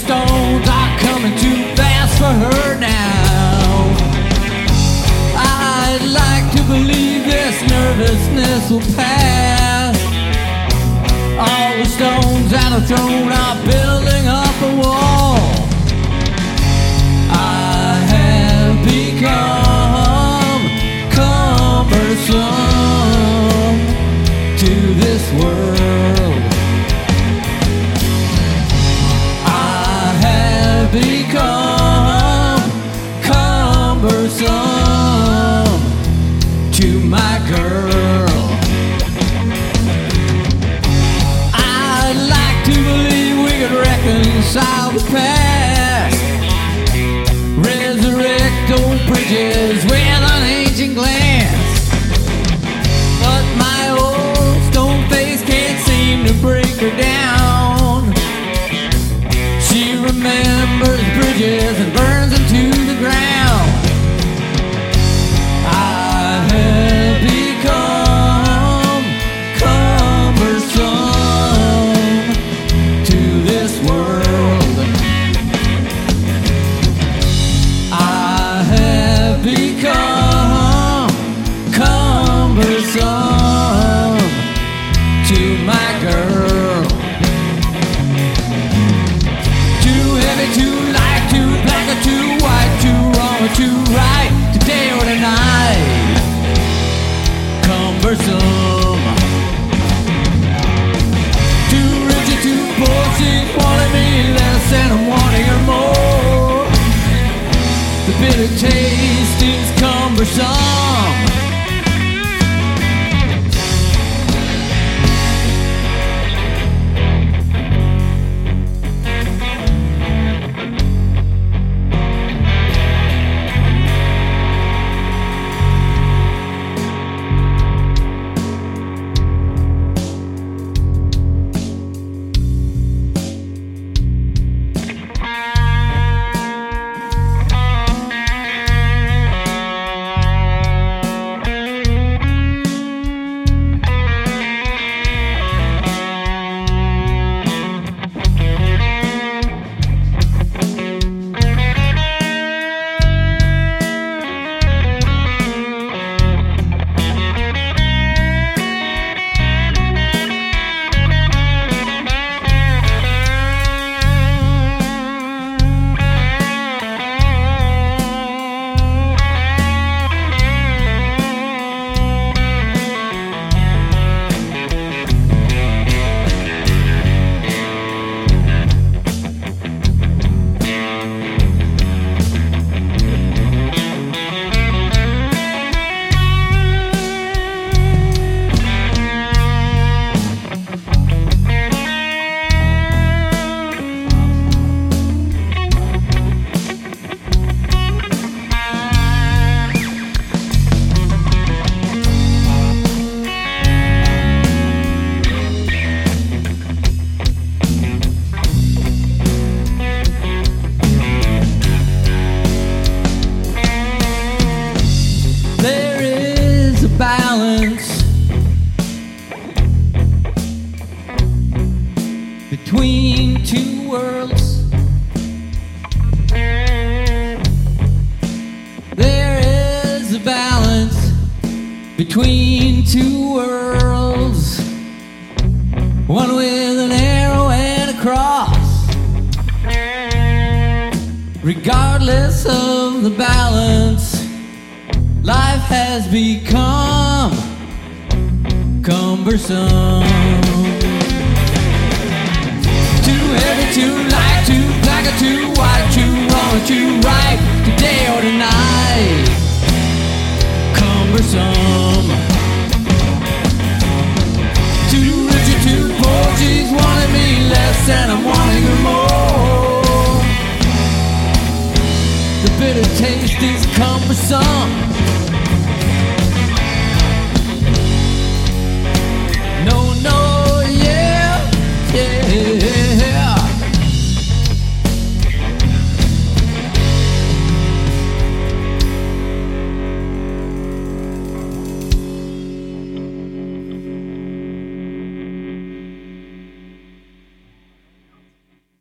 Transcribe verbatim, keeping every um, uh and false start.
stones are coming too fast for her now. I'd like to believe this nervousness will pass. All the stones that are thrown are building up a wall. I have become cumbersome to this world. I have become cumbersome to my girl. I'd like to believe we could reconcile the past, resurrect old bridges with an ancient glance. But my old stone face can't seem to break her down. She remembers bridges and burns them to the ground. I have become cumbersome to this world. I have become cumbersome to my girl. Too heavy, too light, too black or too white, too wrong or too right, today or tonight. Cumbersome. Too rigid, too poor, she's wanting me less and I'm wanting her more. The bitter taste is cumbersome. Between two worlds, there is a balance between two worlds, one with an arrow and a cross. Regardless of the balance, life has become cumbersome. Too heavy, too light, too black or too white, too wrong or too right, today or tonight. Cumbersome. Too rigid, too poor, she's wanting me less and I'm wanting her more. The bitter taste is cumbersome.